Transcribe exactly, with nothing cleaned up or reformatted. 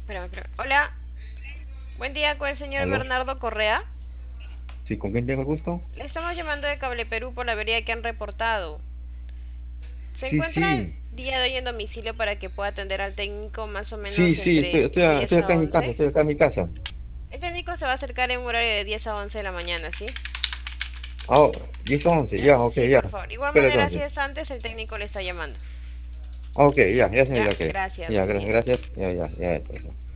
Espérame, espérame. Hola, buen día con el señor ¿Aló? Bernardo Correa. ¿Sí, con quién tengo el gusto? Le estamos llamando de Cable Perú por la avería que han reportado. ¿Se Sí, encuentra el sí, día de hoy en domicilio para que pueda atender al técnico más o sí, menos sí, estoy, entre estoy, a- estoy diez a acá en mi casa, once? estoy acá en mi casa. El técnico se va a acercar en un horario de diez a once de la mañana, ¿sí? Ah, diez a once, ya, ok, Sí, ya. por favor. Igual Espera manera, si entonces. es antes, el técnico le está llamando. Ah, ok, ya, ya Ya, señorita, ok. gracias, Ya, buen gra- día. gracias, ya, ya, ya, ya.